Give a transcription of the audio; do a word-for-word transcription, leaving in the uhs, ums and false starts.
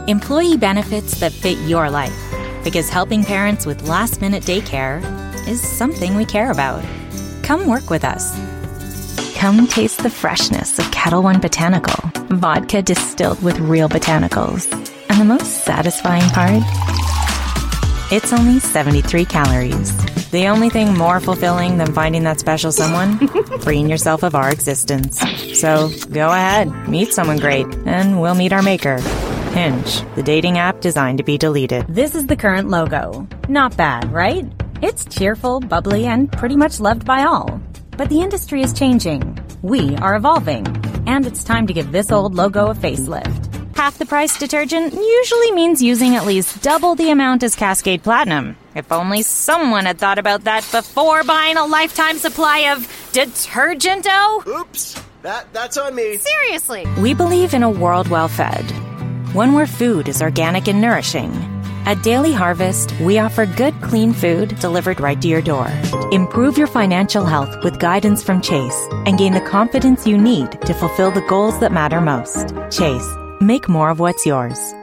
Employee benefits that fit your life. Because helping parents with last-minute daycare is something we care about. Come work with us. Come taste the freshness of Kettle One Botanical, vodka distilled with real botanicals. And the most satisfying part? It's only seventy-three calories. The only thing more fulfilling than finding that special someone? Freeing yourself of our existence. So go ahead, meet someone great, and we'll meet our maker. Hinge, the dating app designed to be deleted. This is the current logo. Not bad, right? It's cheerful, bubbly, and pretty much loved by all. But the industry is changing. We are evolving. And it's time to give this old logo a facelift. Half the price detergent usually means using at least double the amount as Cascade Platinum. If only someone had thought about that before buying a lifetime supply of detergent-o. Oops, that, that's on me. Seriously. We believe in a world well fed. One where food is organic and nourishing. At Daily Harvest, we offer good, clean food delivered right to your door. Improve your financial health with guidance from Chase and gain the confidence you need to fulfill the goals that matter most. Chase, make more of what's yours.